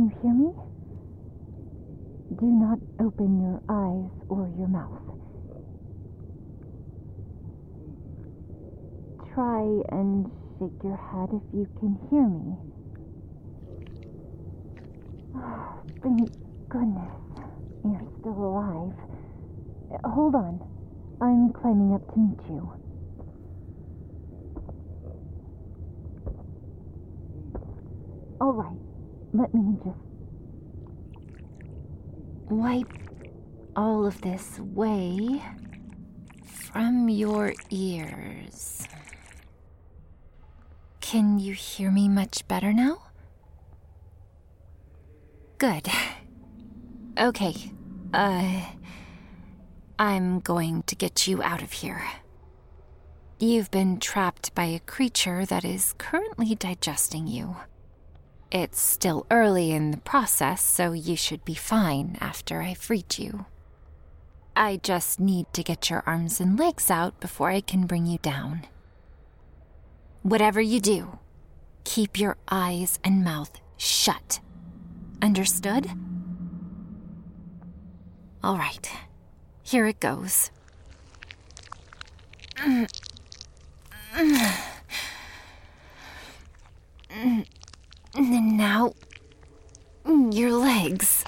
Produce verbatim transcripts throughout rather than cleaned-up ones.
Can you hear me? Do not open your eyes or your mouth. Try and shake your head if you can hear me. Oh, thank goodness you're still alive. Hold on. I'm climbing up to meet you. All right. Let me just wipe all of this away from your ears. Can you hear me much better now? Good. Okay, uh, I'm going to get you out of here. You've been trapped by a creature that is currently digesting you. It's still early in the process, so you should be fine after I freed you. I just need to get your arms and legs out before I can bring you down. Whatever you do, keep your eyes and mouth shut. Understood? All right, here it goes. And now, your legs.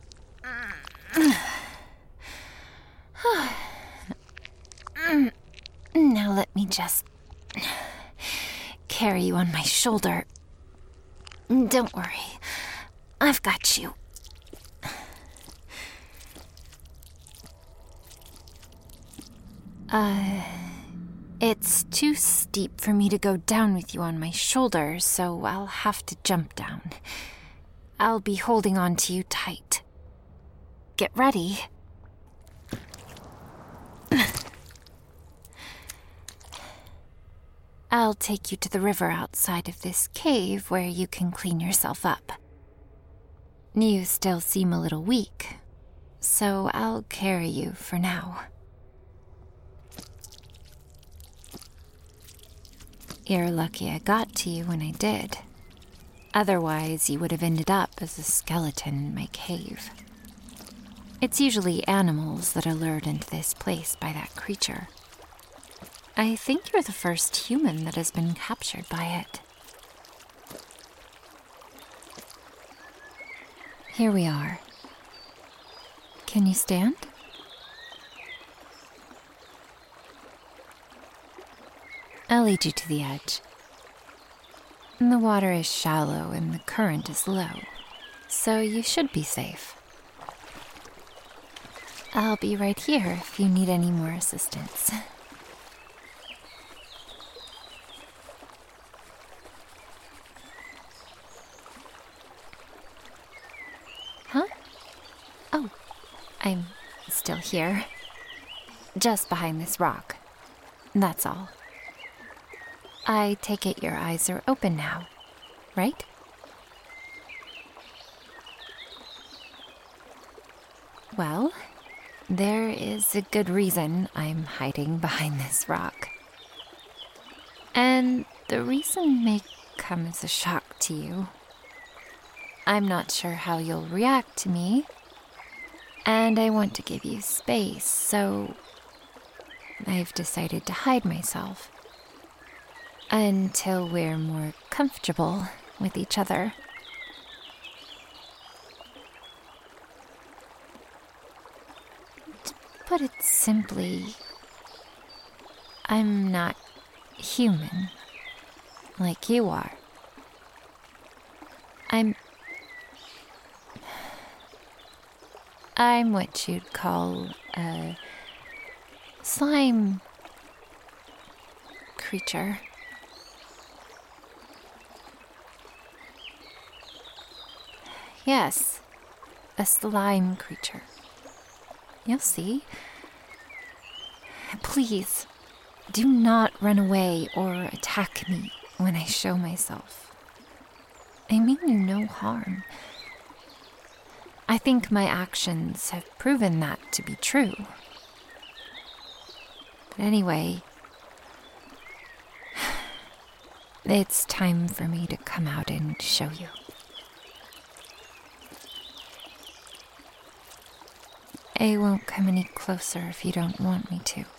Now let me just carry you on my shoulder. Don't worry, I've got you. Uh, it's too steep for me to go down with you on my shoulder, so I'll have to jump down. I'll be holding on to you tight. Get ready. I'll take you to the river outside of this cave where you can clean yourself up. You still seem a little weak, so I'll carry you for now. You're lucky I got to you when I did. Otherwise, you would have ended up as a skeleton in my cave. It's usually animals that are lured into this place by that creature. I think you're the first human that has been captured by it. Here we are. Can you stand? I'll lead you to the edge. The water is shallow and the current is low, so you should be safe. I'll be right here if you need any more assistance. Huh? Oh, I'm still here. Just behind this rock. That's all. I take it your eyes are open now, right? Well, there is a good reason I'm hiding behind this rock. And the reason may come as a shock to you. I'm not sure how you'll react to me, and I want to give you space, so I've decided to hide myself. Until we're more comfortable with each other. To put it simply, I'm not human like you are. I'm... I'm what you'd call a slime creature. Yes, a slime creature. You'll see. Please, do not run away or attack me when I show myself. I mean you no harm. I think my actions have proven that to be true. But anyway, it's time for me to come out and show you. I won't come any closer if you don't want me to.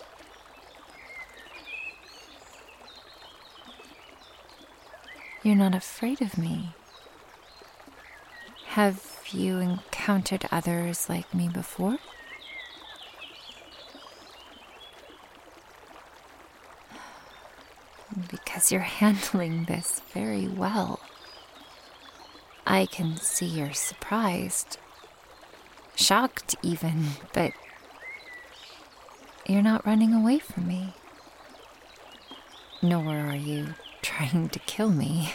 You're not afraid of me. Have you encountered others like me before? Because you're handling this very well. I can see you're surprised. Shocked even, but you're not running away from me. Nor are you trying to kill me.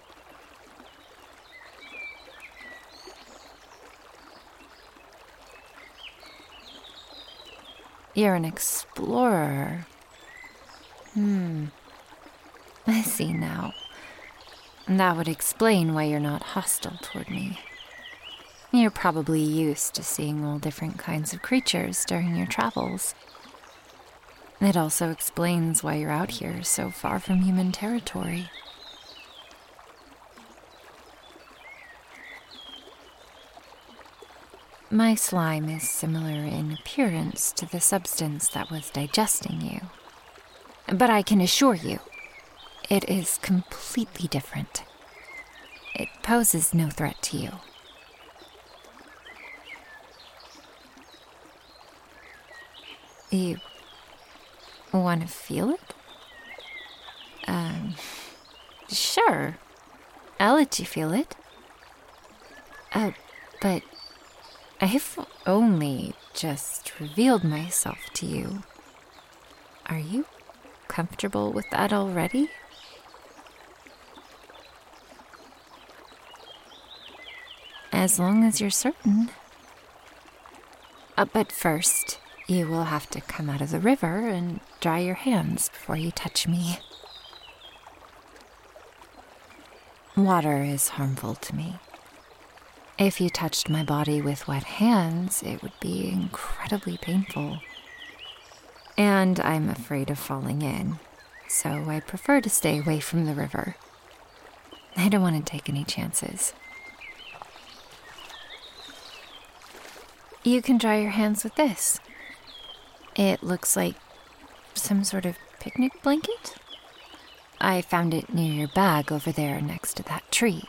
You're an explorer. Hmm. I see now. That would explain why you're not hostile toward me. You're probably used to seeing all different kinds of creatures during your travels. It also explains why you're out here so far from human territory. My slime is similar in appearance to the substance that was digesting you. But I can assure you, it is completely different. It poses no threat to you. You want to feel it? Um, sure. I'll let you feel it. Uh, but I've only just revealed myself to you. Are you comfortable with that already? As long as you're certain. Uh, but first, you will have to come out of the river and dry your hands before you touch me. Water is harmful to me. If you touched my body with wet hands, it would be incredibly painful. And I'm afraid of falling in, so I prefer to stay away from the river. I don't want to take any chances. You can dry your hands with this. It looks like some sort of picnic blanket. I found it near your bag over there next to that tree.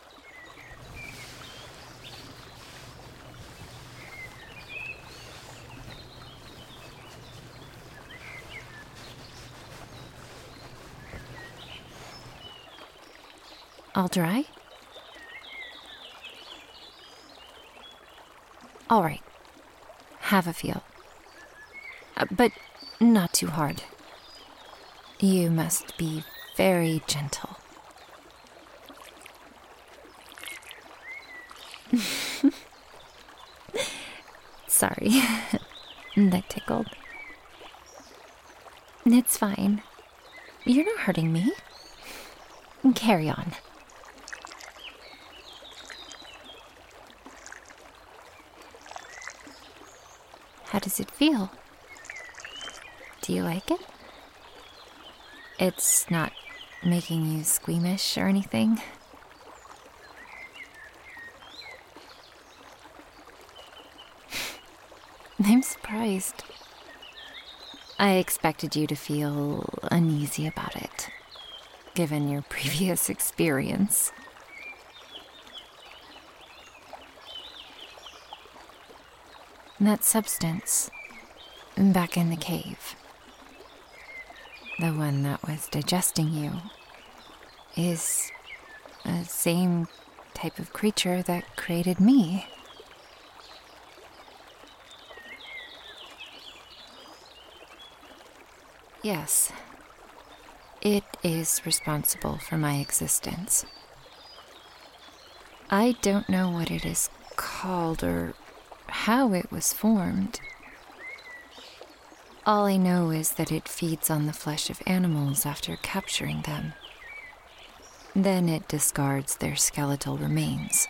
All dry? All right. Have a feel. Uh, but not too hard. You must be very gentle. Sorry. That tickled. It's fine. You're not hurting me. Carry on. How does it feel? Do you like it? It's not making you squeamish or anything? I'm surprised. I expected you to feel uneasy about it, given your previous experience. That substance, back in the cave, the one that was digesting you, is the same type of creature that created me. Yes, it is responsible for my existence. I don't know what it is called or how it was formed. All I know is that it feeds on the flesh of animals after capturing them. Then it discards their skeletal remains.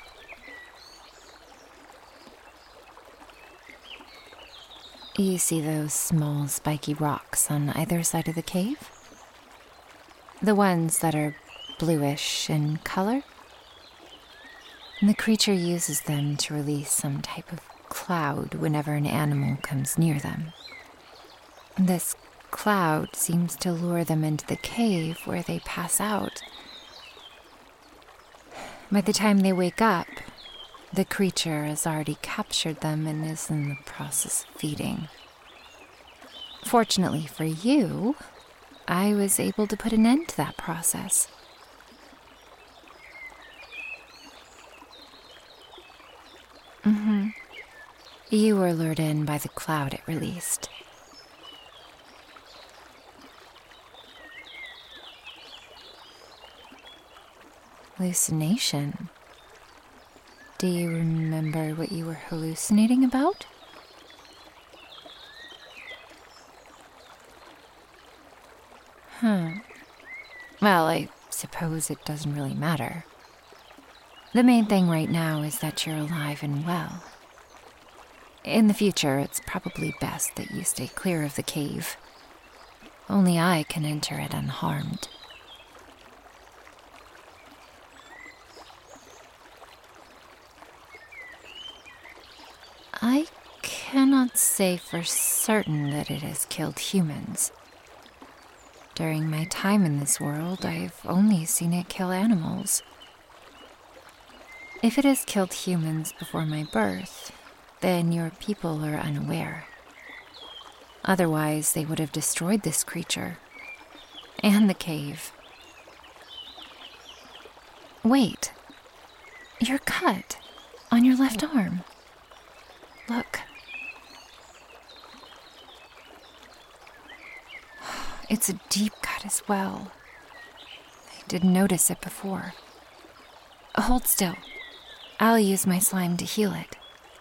You see those small spiky rocks on either side of the cave? The ones that are bluish in color? The creature uses them to release some type of cloud whenever an animal comes near them. This cloud seems to lure them into the cave where they pass out. By the time they wake up, the creature has already captured them and is in the process of feeding. Fortunately for you, I was able to put an end to that process. Mm-hmm. You were lured in by the cloud it released. Hallucination? Do you remember what you were hallucinating about? Huh. Well, I suppose it doesn't really matter. The main thing right now is that you're alive and well. In the future, it's probably best that you stay clear of the cave. Only I can enter it unharmed. I cannot say for certain that it has killed humans. During my time in this world, I've only seen it kill animals. If it has killed humans before my birth, then your people are unaware. Otherwise, they would have destroyed this creature. And the cave. Wait. You're cut. On your left arm. Look. It's a deep cut as well. I didn't notice it before. Hold still. I'll use my slime to heal it.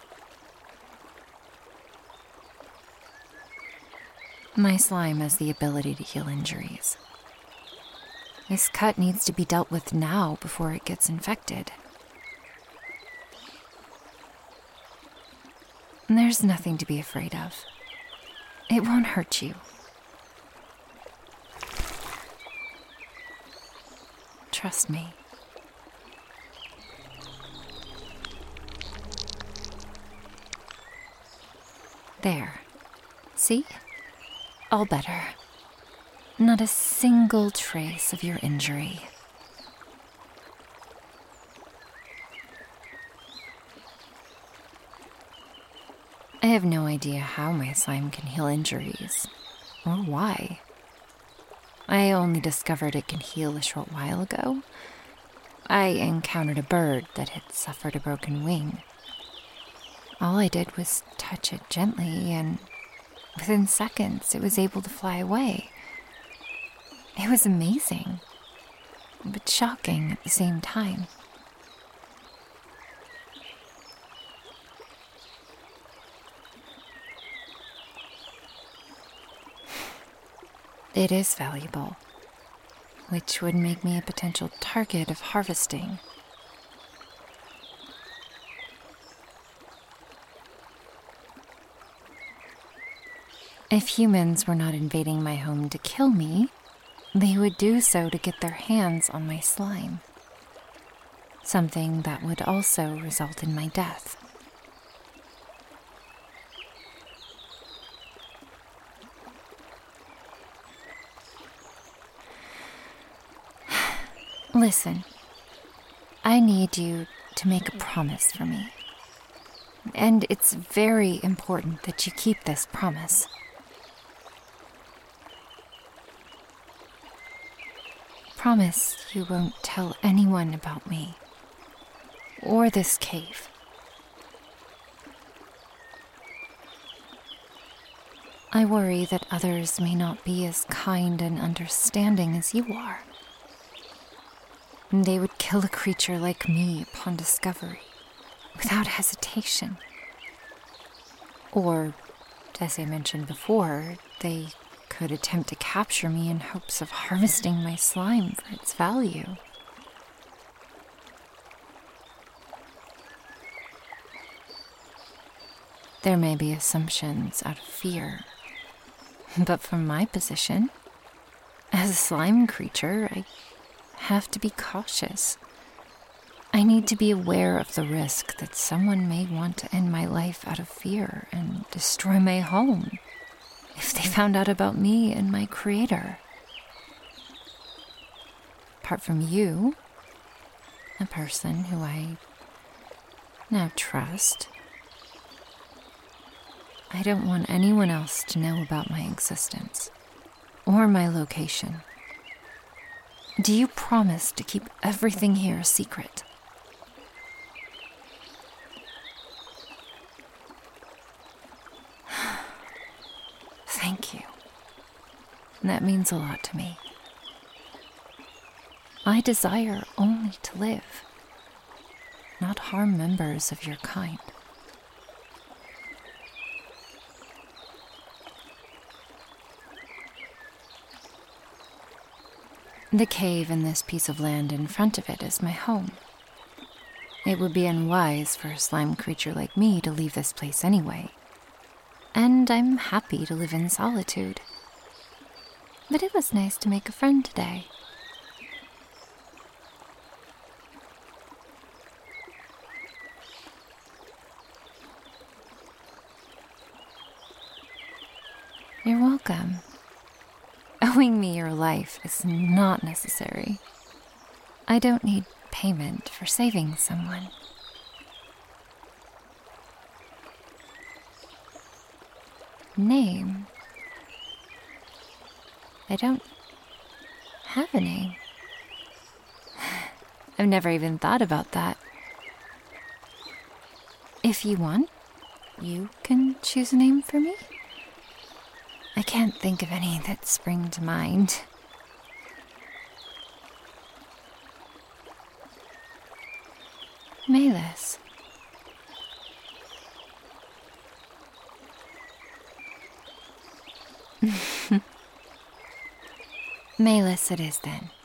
My slime has the ability to heal injuries. This cut needs to be dealt with now before it gets infected. There's nothing to be afraid of. It won't hurt you. Trust me. There. See? All better. Not a single trace of your injury. I have no idea how my slime can heal injuries, or why. I only discovered it can heal a short while ago. I encountered a bird that had suffered a broken wing. All I did was touch it gently, and within seconds it was able to fly away. It was amazing, but shocking at the same time. It is valuable, which would make me a potential target of harvesting. If humans were not invading my home to kill me, they would do so to get their hands on my slime. Something that would also result in my death. Listen, I need you to make a promise for me. And it's very important that you keep this promise. Promise you won't tell anyone about me, or this cave. I worry that others may not be as kind and understanding as you are. They would kill a creature like me upon discovery, without hesitation. Or, as I mentioned before, they could attempt to capture me in hopes of harvesting my slime for its value. There may be assumptions out of fear, but from my position, as a slime creature, I have to be cautious. I need to be aware of the risk that someone may want to end my life out of fear and destroy my home if they found out about me and my creator. Apart from you, a person who I now trust, I don't want anyone else to know about my existence or my location. Do you promise to keep everything here a secret? Thank you. That means a lot to me. I desire only to live, not harm members of your kind. The cave and this piece of land in front of it is my home. It would be unwise for a slime creature like me to leave this place anyway, and I'm happy to live in solitude. But it was nice to make a friend today. You're welcome. Owing me your life is not necessary. I don't need payment for saving someone. Name? I don't have a name. I've never even thought about that. If you want, you can choose a name for me. I can't think of any that spring to mind. Malis. Malis it is then.